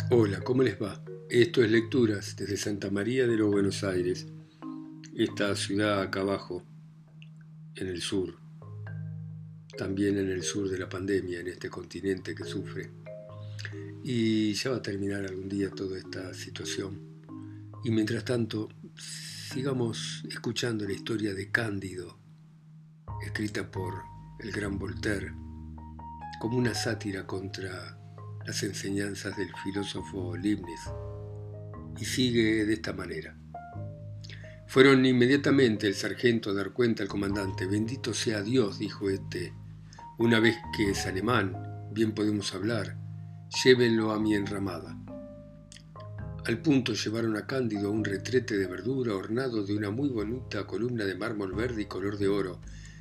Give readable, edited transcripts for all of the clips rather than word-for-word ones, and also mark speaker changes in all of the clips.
Speaker 1: Hola, ¿cómo les va? Esto es Lecturas desde Santa María de los Buenos Aires, esta ciudad acá abajo, en el sur, también en el sur de la pandemia, en este continente que sufre. Y ya va a terminar algún día toda esta situación. Y mientras tanto, sigamos escuchando la historia de Cándido, escrita por el gran Voltaire, como una sátira contra las enseñanzas del filósofo Leibniz. Y sigue de esta manera. Fueron inmediatamente el sargento a dar cuenta al comandante. «Bendito sea Dios», dijo este, «una vez que es alemán, bien podemos hablar. Llévenlo a mi enramada». Al punto llevaron a Cándido a un retrete de verdura ornado de una muy bonita columna de mármol verde y color de oro,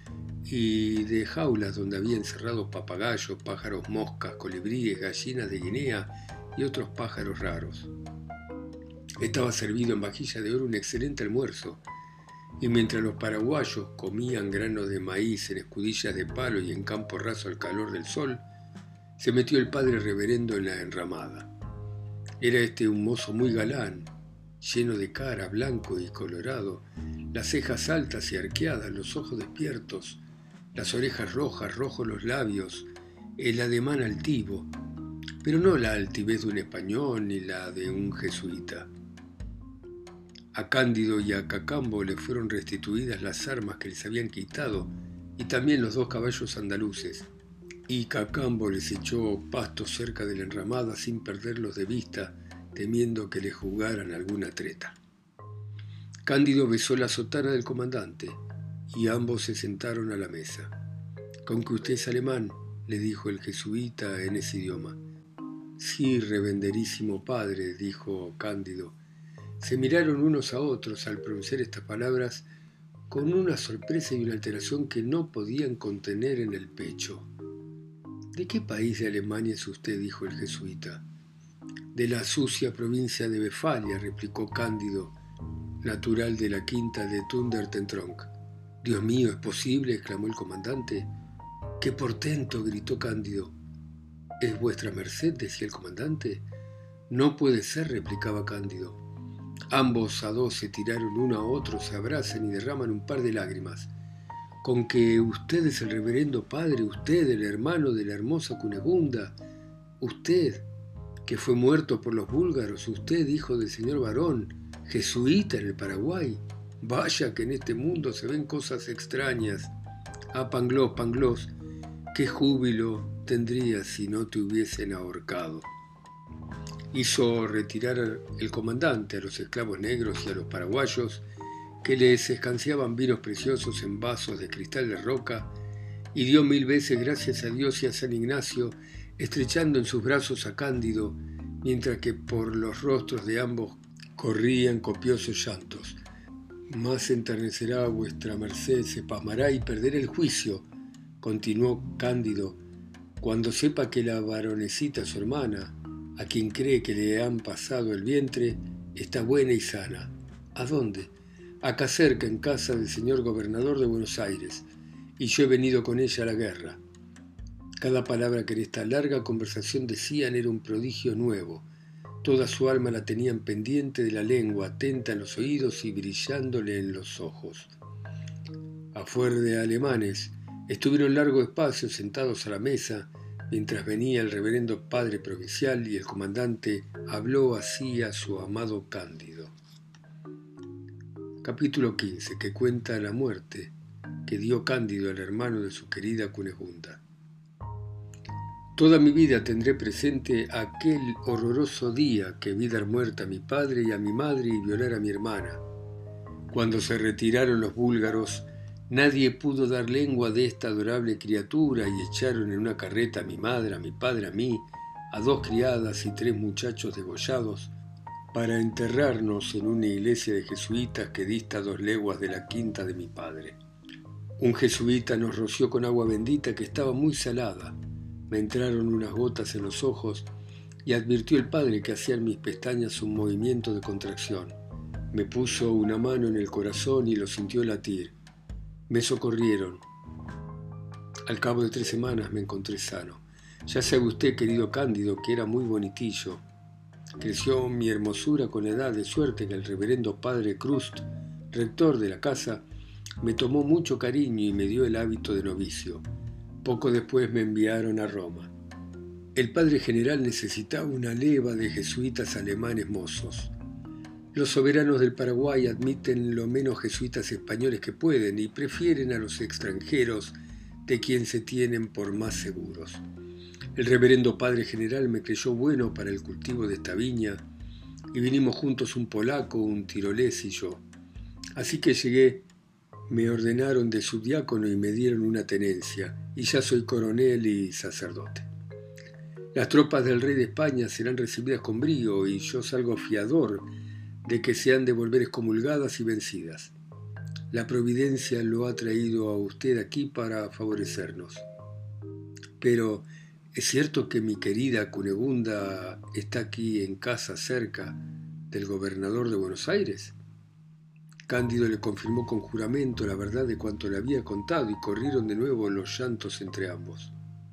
Speaker 1: y de jaulas donde había encerrados papagayos, pájaros moscas, colibríes, gallinas de Guinea y otros pájaros raros. Estaba servido en vajilla de oro un excelente almuerzo, y mientras los paraguayos comían granos de maíz en escudillas de palo y en campo raso al calor del sol, se metió el padre reverendo en la enramada. Era este un mozo muy galán, lleno de cara, blanco y colorado, las cejas altas y arqueadas, los ojos despiertos, las orejas rojas, rojos los labios, el ademán altivo, pero no la altivez de un español ni la de un jesuita. A Cándido y a Cacambo le fueron restituidas las armas que les habían quitado y también los 2 caballos andaluces, y Cacambo les echó pasto cerca de la enramada sin perderlos de vista, temiendo que le jugaran alguna treta. Cándido besó la sotana del comandante y ambos se sentaron a la mesa. «¿Con que usted es alemán?», le dijo el jesuita en ese idioma. «Sí, reverenderísimo padre», dijo Cándido. Se miraron unos a otros al pronunciar estas palabras con una sorpresa y una alteración que no podían contener en el pecho. «¿De qué país de Alemania es usted?», dijo el jesuita. «De la sucia provincia de Westfalia», replicó Cándido, natural de la quinta de Thundertentronckh. «Dios mío, ¿es posible?», exclamó el comandante. «¡Qué portento!», gritó Cándido. «¿Es vuestra merced?», decía el comandante. «No puede ser», replicaba Cándido. Ambos a 2 se tiraron uno a otro, se abrazan y derraman un par de lágrimas. «¿Con que usted es el reverendo padre, usted, el hermano de la hermosa Cunegunda, usted, que fue muerto por los búlgaros, usted, hijo del señor barón, jesuita en el Paraguay? Vaya que en este mundo se ven cosas extrañas. Ah, Pangloss, Pangloss, qué júbilo tendrías si no te hubiesen ahorcado». Hizo retirar el comandante a los esclavos negros y a los paraguayos, que les escanciaban vinos preciosos en vasos de cristal de roca, y dio 1000 veces gracias a Dios y a San Ignacio, estrechando en sus brazos a Cándido, mientras que por los rostros de ambos corrían copiosos llantos. «Más enternecerá vuestra merced, se pasmará y perderá el juicio», continuó Cándido, «cuando sepa que la baronecita, su hermana, a quien cree que le han pasado el vientre, está buena y sana». «¿A dónde?». «Acá cerca, en casa del señor gobernador de Buenos Aires, y yo he venido con ella a la guerra». Cada palabra que en esta larga conversación decían era un prodigio nuevo. Toda su alma la tenían pendiente de la lengua, atenta en los oídos y brillándole en los ojos. A fuer de alemanes, estuvieron largo espacio sentados a la mesa, mientras venía el reverendo padre provincial y el comandante habló así a su amado Cándido. Capítulo 15, que cuenta la muerte que dio Cándido al hermano de su querida Cunegunda. «Toda mi vida tendré presente aquel horroroso día que vi dar muerta a mi padre y a mi madre y violar a mi hermana. Cuando se retiraron los búlgaros, nadie pudo dar lengua de esta adorable criatura y echaron en una carreta a mi madre, a mi padre, a mí, a 2 criadas y 3 muchachos degollados, para enterrarnos en una iglesia de jesuitas que dista 2 leguas de la quinta de mi padre. Un jesuita nos roció con agua bendita que estaba muy salada. Me entraron unas gotas en los ojos y advirtió el padre que hacía en mis pestañas un movimiento de contracción. Me puso una mano en el corazón y lo sintió latir. Me socorrieron. Al cabo de 3 semanas me encontré sano. Ya sabe usted, querido Cándido, que era muy bonitillo. Creció mi hermosura con la edad, de suerte que el reverendo padre Crust, rector de la casa, me tomó mucho cariño y me dio el hábito de novicio. Poco después me enviaron a Roma. El padre general necesitaba una leva de jesuitas alemanes mozos. Los soberanos del Paraguay admiten lo menos jesuitas españoles que pueden y prefieren a los extranjeros de quien se tienen por más seguros. El reverendo padre general me creyó bueno para el cultivo de esta viña y vinimos juntos un polaco, un tirolés y yo. Así que llegué, me ordenaron de subdiácono y me dieron una tenencia y ya soy coronel y sacerdote. Las tropas del rey de España serán recibidas con brío y yo salgo fiador de que se han de volver excomulgadas y vencidas. La providencia lo ha traído a usted aquí para favorecernos. Pero, ¿es cierto que mi querida Cunegunda está aquí en casa cerca del gobernador de Buenos Aires? Cándido le confirmó con juramento la verdad de cuanto le había contado y corrieron de nuevo los llantos entre ambos.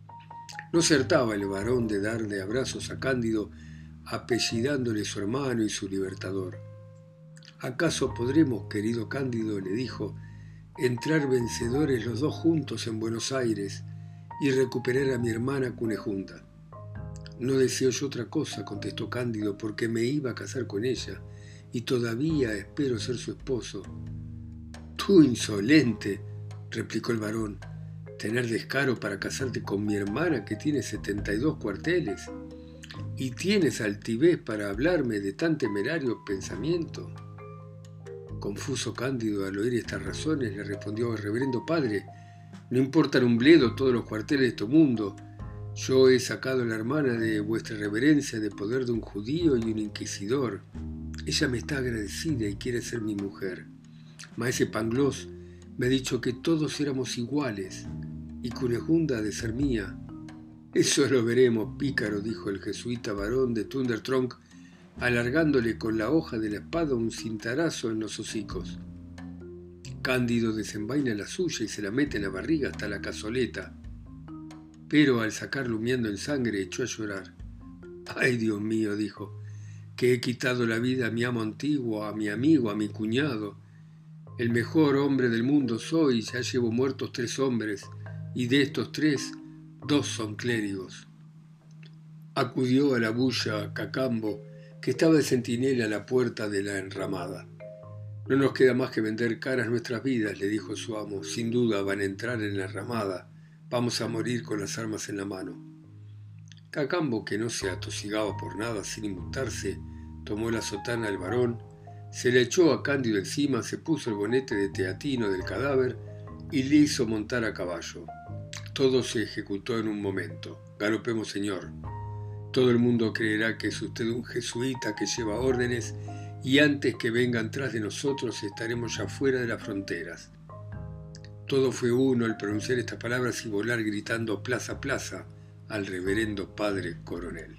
Speaker 1: No acertaba el varón de darle abrazos a Cándido, apellidándole su hermano y su libertador. ¿Acaso podremos, querido Cándido, le dijo, entrar vencedores los dos juntos en Buenos Aires y recuperar a mi hermana Cunegunda? No deseo yo otra cosa, contestó Cándido, porque me iba a casar con ella y todavía espero ser su esposo. Tú insolente, replicó el varón, tener descaro para casarte con mi hermana que tiene 72 cuarteles y tienes altivez para hablarme de tan temerario pensamiento. Confuso Cándido al oír estas razones le respondió: reverendo padre, no importan un bledo todos los cuarteles de este mundo. Yo he sacado a la hermana de vuestra reverencia de poder de un judío y un inquisidor. Ella me está agradecida y quiere ser mi mujer. Maese Pangloss me ha dicho que todos éramos iguales y Cunegunda ha de ser mía. Eso lo veremos, pícaro, dijo el jesuita varón de Thundertronk, alargándole con la hoja de la espada un cintarazo en los hocicos. Cándido desenvaina la suya y se la mete en la barriga hasta la cazoleta, pero al sacarlo humeando en sangre echó a llorar. «Ay, Dios mío», dijo, «que he quitado la vida a mi amo antiguo, a mi amigo, a mi cuñado. El mejor hombre del mundo soy, ya llevo muertos 3 hombres, y de estos 3, 2 son clérigos». Acudió a la bulla Cacambo, que estaba de centinela a la puerta de la enramada. «No nos queda más que vender caras nuestras vidas», le dijo su amo. «Sin duda van a entrar en la enramada. Vamos a morir con las armas en la mano». Cacambo, que no se atosigaba por nada sin inmutarse, tomó la sotana del varón, se le echó a Cándido encima, se puso el bonete de teatino del cadáver y le hizo montar a caballo. Todo se ejecutó en un momento. «Galopemos, señor. Todo el mundo creerá que es usted un jesuita que lleva órdenes y antes que vengan tras de nosotros estaremos ya fuera de las fronteras». Todo fue uno al pronunciar estas palabras y volar gritando «Plaza, plaza» al reverendo padre coronel.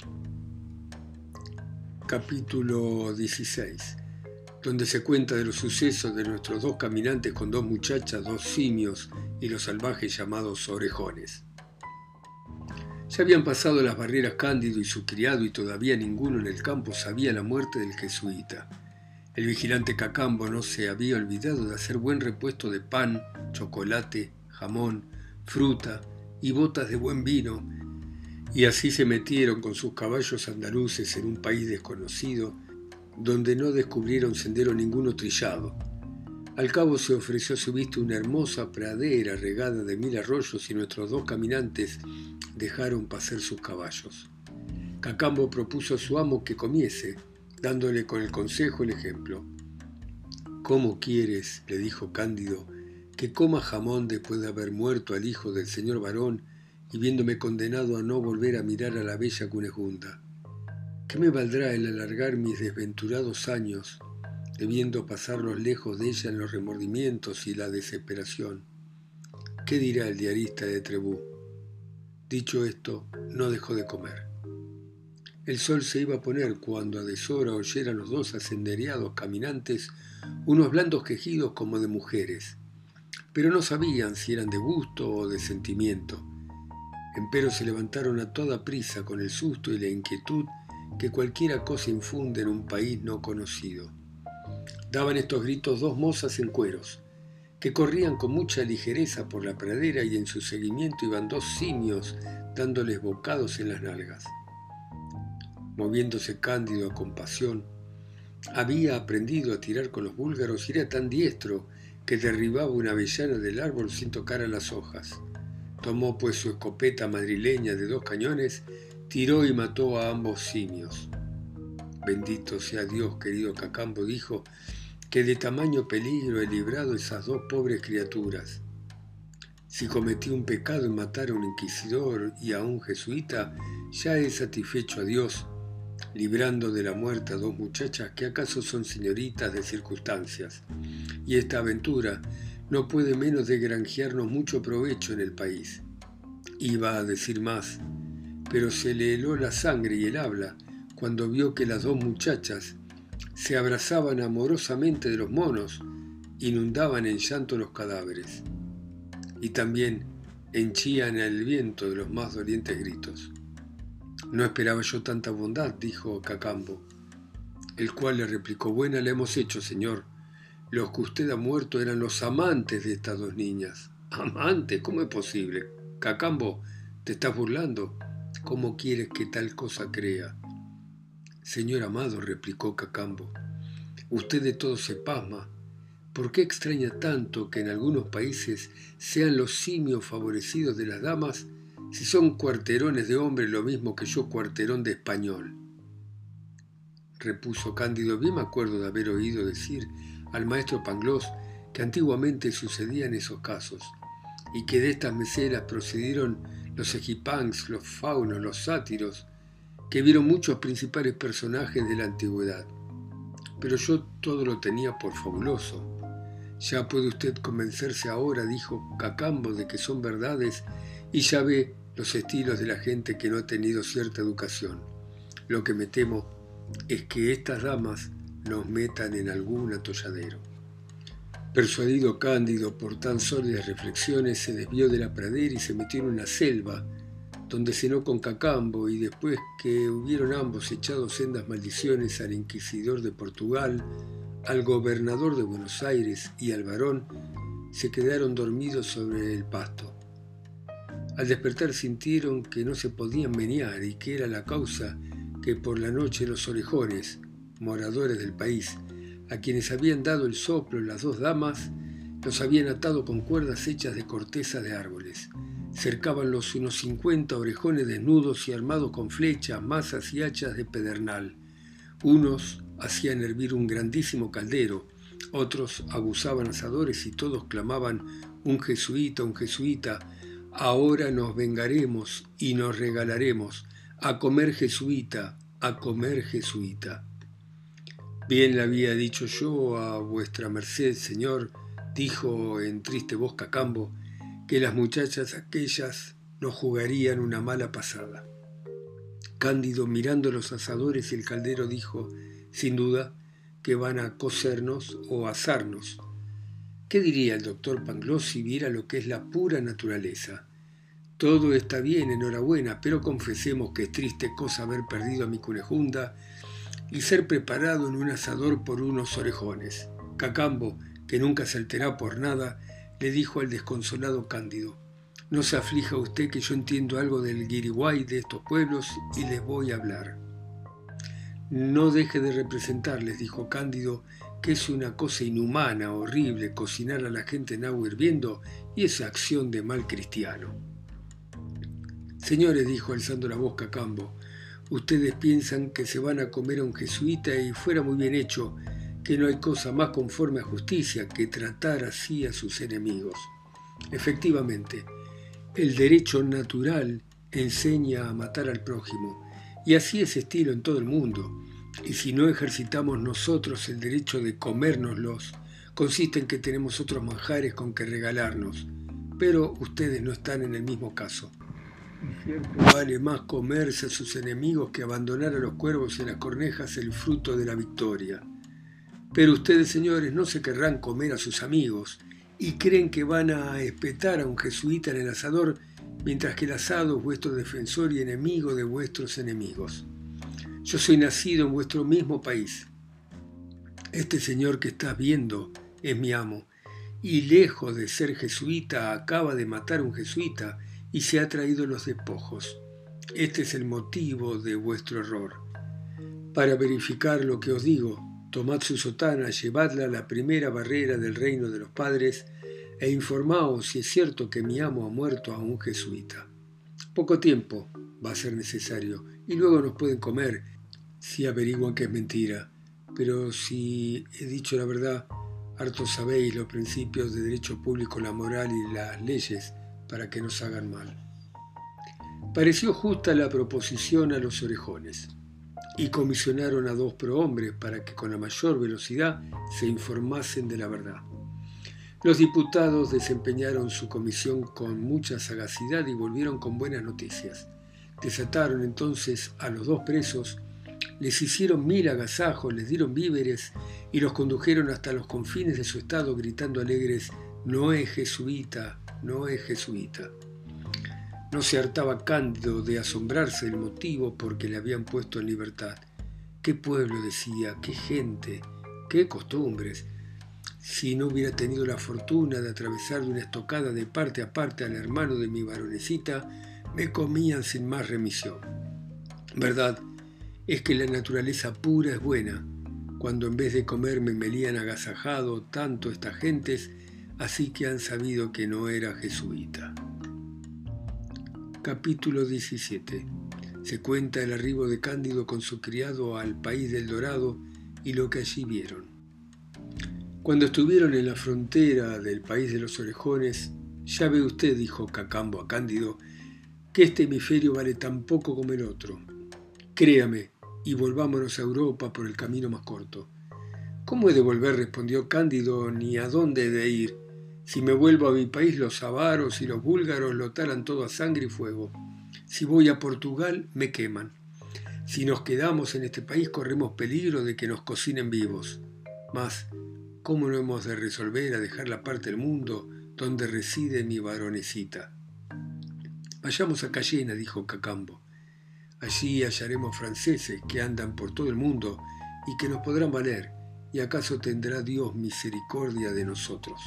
Speaker 1: Capítulo 16, donde se cuenta de los sucesos de nuestros 2 caminantes con 2 muchachas, 2 simios y los salvajes llamados orejones. Ya habían pasado las barreras Cándido y su criado y todavía ninguno en el campo sabía la muerte del jesuita. El vigilante Cacambo no se había olvidado de hacer buen repuesto de pan, chocolate, jamón, fruta y botas de buen vino, y así se metieron con sus caballos andaluces en un país desconocido, donde no descubrieron sendero ninguno trillado. Al cabo se ofreció a su vista una hermosa pradera regada de 1000 arroyos y nuestros 2 caminantes dejaron pasar sus caballos. Cacambo propuso a su amo que comiese, dándole con el consejo el ejemplo. «¿Cómo quieres?», le dijo Cándido, «que coma jamón después de haber muerto al hijo del señor varón y viéndome condenado a no volver a mirar a la bella Cunegunda? ¿Qué me valdrá el alargar mis desventurados años, debiendo pasarlos lejos de ella en los remordimientos y la desesperación? ¿Qué dirá el diarista de Trébus?». Dicho esto, no dejó de comer. El sol se iba a poner cuando a deshora oyeran los 2 asendereados caminantes unos blandos quejidos como de mujeres, pero no sabían si eran de gusto o de sentimiento. Empero se levantaron a toda prisa con el susto y la inquietud que cualquiera cosa infunde en un país no conocido. Daban estos gritos dos mozas en cueros, que corrían con mucha ligereza por la pradera y en su seguimiento iban dos simios dándoles bocados en las nalgas. Moviéndose Cándido a compasión, había aprendido a tirar con los búlgaros y era tan diestro que derribaba una avellana del árbol sin tocar a las hojas. Tomó pues su escopeta madrileña de 2 cañones, tiró y mató a ambos simios. Bendito sea Dios, querido Cacambo, dijo, que de tamaño peligro he librado esas 2 pobres criaturas. Si cometí un pecado en matar a un inquisidor y a un jesuita, ya he satisfecho a Dios, librando de la muerte a 2 muchachas que acaso son señoritas de circunstancias. Y esta aventura no puede menos de granjearnos mucho provecho en el país. Iba a decir más, pero se le heló la sangre y el habla cuando vio que las 2 muchachas se abrazaban amorosamente de los monos, inundaban en llanto los cadáveres, y también henchían el viento de los más dolientes gritos. No esperaba yo tanta bondad, dijo Cacambo, el cual le replicó, buena la hemos hecho, señor. Los que usted ha muerto eran los amantes de estas 2 niñas. ¿Amantes? ¿Cómo es posible? Cacambo, ¿te estás burlando? ¿Cómo quieres que tal cosa crea? Señor amado, replicó Cacambo, usted de todo se pasma. ¿Por qué extraña tanto que en algunos países sean los simios favorecidos de las damas si son cuarterones de hombre lo mismo que yo cuarterón de español? Repuso Cándido, bien me acuerdo de haber oído decir al maestro Pangloss que antiguamente sucedían esos casos y que de estas meseras procedieron los egipangs, los faunos, los sátiros, que vieron muchos principales personajes de la antigüedad. Pero yo todo lo tenía por fabuloso. Ya puede usted convencerse ahora, dijo Cacambo, de que son verdades y ya ve los estilos de la gente que no ha tenido cierta educación. Lo que me temo es que estas damas nos metan en algún atolladero. Persuadido Cándido por tan sólidas reflexiones, se desvió de la pradera y se metió en una selva, donde cenó con Cacambo, y después que hubieron ambos echado sendas maldiciones al inquisidor de Portugal, al gobernador de Buenos Aires y al barón, se quedaron dormidos sobre el pasto. Al despertar sintieron que no se podían menear y que era la causa que por la noche los orejones, moradores del país, a quienes habían dado el soplo las 2 damas, los habían atado con cuerdas hechas de corteza de árboles. Cercábanlos unos 50 orejones desnudos y armados con flechas, mazas y hachas de pedernal. Unos hacían hervir un grandísimo caldero, otros aguzaban asadores y todos clamaban un jesuita, ahora nos vengaremos y nos regalaremos, a comer jesuita, a comer jesuita. Bien le había dicho yo a vuestra merced, señor, dijo en triste voz Cacambo, que las muchachas aquellas nos jugarían una mala pasada. Cándido, mirando los asadores y el caldero, dijo, sin duda, que van a cocernos o asarnos. ¿Qué diría el doctor Pangloss si viera lo que es la pura naturaleza? Todo está bien, enhorabuena, pero confesemos que es triste cosa haber perdido a mi Cunegunda y ser preparado en un asador por unos orejones. Cacambo, que nunca se altera por nada, le dijo al desconsolado Cándido, no se aflija usted que yo entiendo algo del guiriguay de estos pueblos y les voy a hablar. No deje de representarles, dijo Cándido, que es una cosa inhumana, horrible, cocinar a la gente en agua hirviendo y esa acción de mal cristiano. Señores, dijo alzando la voz Cacambo, ustedes piensan que se van a comer a un jesuita y fuera muy bien hecho, que no hay cosa más conforme a justicia que tratar así a sus enemigos. Efectivamente, el derecho natural enseña a matar al prójimo, y así es estilo en todo el mundo, y si no ejercitamos nosotros el derecho de comérnoslos, consiste en que tenemos otros manjares con que regalarnos, pero ustedes no están en el mismo caso. Y cierto vale más comerse a sus enemigos que abandonar a los cuervos y las cornejas el fruto de la victoria. Pero ustedes, señores, no se querrán comer a sus amigos y creen que van a espetar a un jesuita en el asador, mientras que el asado es vuestro defensor y enemigo de vuestros enemigos. Yo soy nacido en vuestro mismo país. Este señor que estás viendo es mi amo, y lejos de ser jesuita, acaba de matar a un jesuita y se ha traído los despojos. Este es el motivo de vuestro error. Para verificar lo que os digo, tomad su sotana, llevadla a la primera barrera del reino de los padres e informaos si es cierto que mi amo ha muerto a un jesuita. Poco tiempo va a ser necesario y luego nos pueden comer si averiguan que es mentira. Pero si he dicho la verdad, harto sabéis los principios de derecho público, la moral y las leyes para que nos hagan mal. Pareció justa la proposición a los orejones y comisionaron a 2 prohombres para que con la mayor velocidad se informasen de la verdad. Los diputados desempeñaron su comisión con mucha sagacidad y volvieron con buenas noticias. Desataron entonces a los 2 presos, les hicieron 1000 agasajos, les dieron víveres y los condujeron hasta los confines de su estado gritando alegres: «No es jesuita, no es jesuita». No se hartaba Cándido de asombrarse del motivo por que le habían puesto en libertad. «¡Qué pueblo!», decía, «qué gente, qué costumbres! Si no hubiera tenido la fortuna de atravesar de una estocada de parte a parte al hermano de mi varonecita, me comían sin más remisión. Verdad es que la naturaleza pura es buena, cuando en vez de comerme me lían agasajado tanto estas gentes, así que han sabido que no era jesuita». Capítulo 17. Se cuenta el arribo de Cándido con su criado al país del Dorado y lo que allí vieron. Cuando estuvieron en la frontera del país de los orejones, «Ya ve usted», dijo Cacambo a Cándido, «que este hemisferio vale tan poco como el otro. Créame, y volvámonos a Europa por el camino más corto». «¿Cómo he de volver?», respondió Cándido, «ni a dónde he de ir. Si me vuelvo a mi país, los avaros y los búlgaros lo talan todo a sangre y fuego. Si voy a Portugal, me queman. Si nos quedamos en este país, corremos peligro de que nos cocinen vivos. Mas, ¿cómo no hemos de resolver a dejar la parte del mundo donde reside mi varonecita?» «Vayamos a Cayena», dijo Cacambo. «Allí hallaremos franceses que andan por todo el mundo y que nos podrán valer, y acaso tendrá Dios misericordia de nosotros».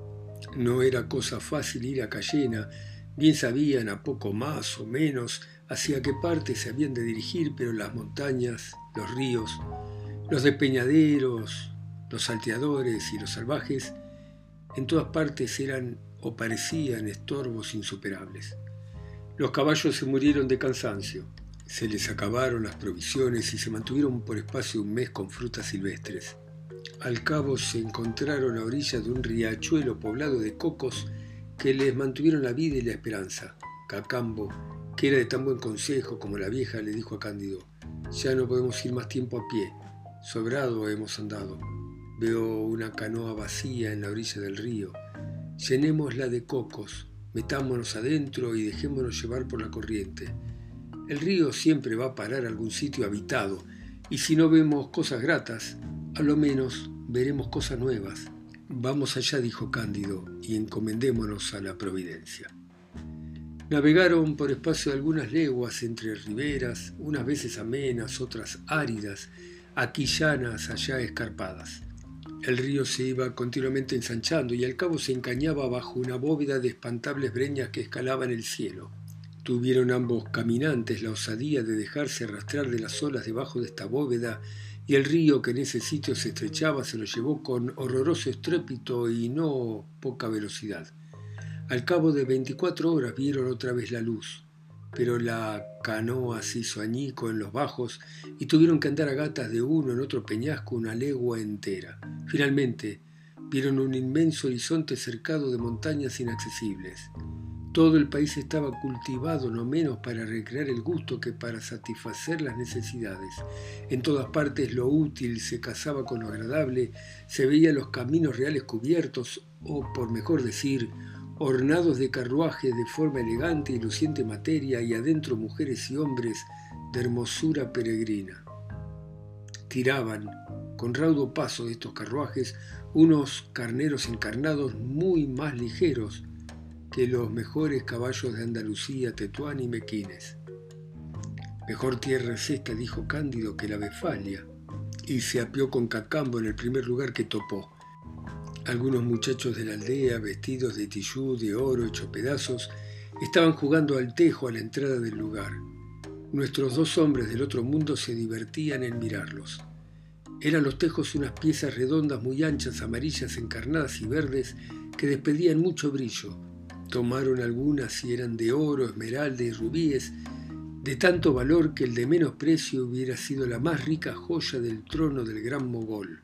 Speaker 1: No era cosa fácil ir a Cayena. Bien sabían, a poco más o menos, hacia qué parte se habían de dirigir, pero las montañas, los ríos, los despeñaderos, los salteadores y los salvajes, en todas partes eran o parecían estorbos insuperables. Los caballos se murieron de cansancio, se les acabaron las provisiones y se mantuvieron por espacio de un mes con frutas silvestres. Al cabo se encontraron a orillas de un riachuelo poblado de cocos que les mantuvieron la vida y la esperanza. Cacambo, que era de tan buen consejo como la vieja, le dijo a Cándido: «Ya no podemos ir más tiempo a pie, sobrado hemos andado. Veo una canoa vacía en la orilla del río. Llenémosla de cocos, metámonos adentro y dejémonos llevar por la corriente. El río siempre va a parar a algún sitio habitado, y si no vemos cosas gratas, a lo menos veremos cosas nuevas». «Vamos allá», dijo Cándido, «y encomendémonos a la providencia». Navegaron por espacio de algunas leguas entre riberas, unas veces amenas, otras áridas, aquí llanas, allá escarpadas. El río se iba continuamente ensanchando y al cabo se encañaba bajo una bóveda de espantables breñas que escalaban el cielo. Tuvieron ambos caminantes la osadía de dejarse arrastrar de las olas debajo de esta bóveda, y el río, que en ese sitio se estrechaba, se lo llevó con horroroso estrépito y no poca velocidad. Al cabo de 24 horas vieron otra vez la luz, pero la canoa se hizo añico en los bajos y tuvieron que andar a gatas de uno en otro peñasco una legua entera. Finalmente vieron un inmenso horizonte cercado de montañas inaccesibles. Todo el país estaba cultivado no menos para recrear el gusto que para satisfacer las necesidades. En todas partes lo útil se casaba con lo agradable, se veían los caminos reales cubiertos, o por mejor decir, ornados de carruajes de forma elegante y luciente materia, y adentro mujeres y hombres de hermosura peregrina. Tiraban con raudo paso de estos carruajes unos carneros encarnados muy más ligeros que los mejores caballos de Andalucía, Tetuán y Mequines. Mejor tierra es esta, dijo Cándido, que la Westfalia, y se apeó con Cacambo en el primer lugar que topó. Algunos muchachos de la aldea, vestidos de tillú, de oro, hecho pedazos, estaban jugando al tejo a la entrada del lugar. Nuestros dos hombres del otro mundo se divertían en mirarlos. Eran los tejos unas piezas redondas muy anchas, amarillas, encarnadas y verdes, que despedían mucho brillo. Tomaron algunas y eran de oro, esmeralda y rubíes, de tanto valor que el de menos precio hubiera sido la más rica joya del trono del gran mogol.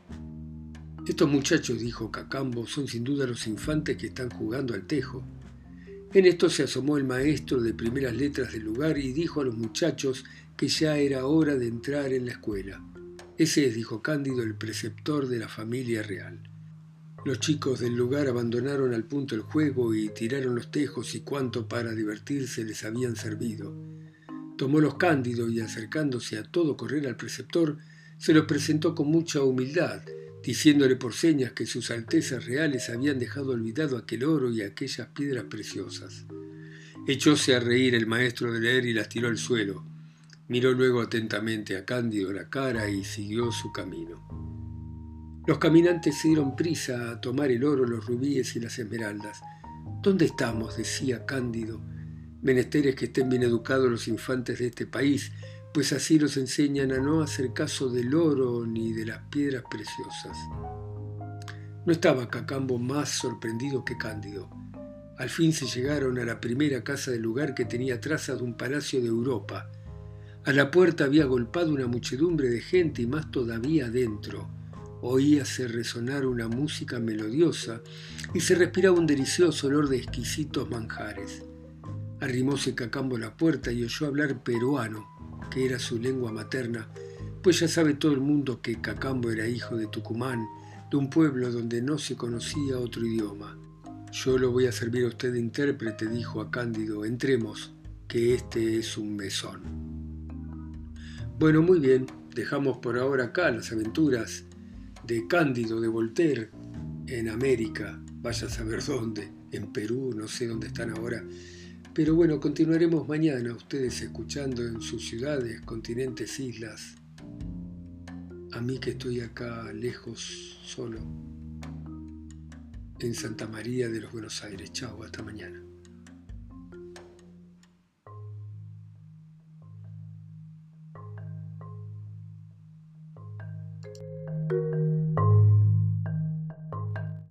Speaker 1: Estos muchachos, dijo Cacambo, son sin duda los infantes que están jugando al tejo. En esto se asomó el maestro de primeras letras del lugar y dijo a los muchachos que ya era hora de entrar en la escuela. Ese es, dijo Cándido, el preceptor de la familia real. Los chicos del lugar abandonaron al punto el juego y tiraron los tejos y cuanto para divertirse les habían servido. Tomólos Cándido y, acercándose a todo correr al preceptor, se los presentó con mucha humildad, diciéndole por señas que sus altezas reales habían dejado olvidado aquel oro y aquellas piedras preciosas. Echóse a reír el maestro de leer y las tiró al suelo. Miró luego atentamente a Cándido la cara y siguió su camino. Los caminantes se dieron prisa a tomar el oro, los rubíes y las esmeraldas. ¿Dónde estamos?, decía Cándido. Menester es que estén bien educados los infantes de este país, pues así los enseñan a no hacer caso del oro ni de las piedras preciosas. No estaba Cacambo más sorprendido que Cándido. Al fin se llegaron a la primera casa del lugar, que tenía trazas de un palacio de Europa. A la puerta había agolpado una muchedumbre de gente y más todavía adentro. Oíase resonar una música melodiosa y se respiraba un delicioso olor de exquisitos manjares. Arrimóse Cacambo a la puerta y oyó hablar peruano, que era su lengua materna, pues ya sabe todo el mundo que Cacambo era hijo de Tucumán, de un pueblo donde no se conocía otro idioma. Yo lo voy a servir a usted de intérprete, dijo a Cándido. Entremos, que este es un mesón. Bueno, muy bien, dejamos por ahora acá las aventuras de Cándido de Voltaire en América, vaya a saber dónde, en Perú, no sé dónde están ahora. Pero bueno, continuaremos mañana, ustedes escuchando en sus ciudades, continentes, islas. A mí que estoy acá lejos, solo, en Santa María de los Buenos Aires. Chao, hasta mañana.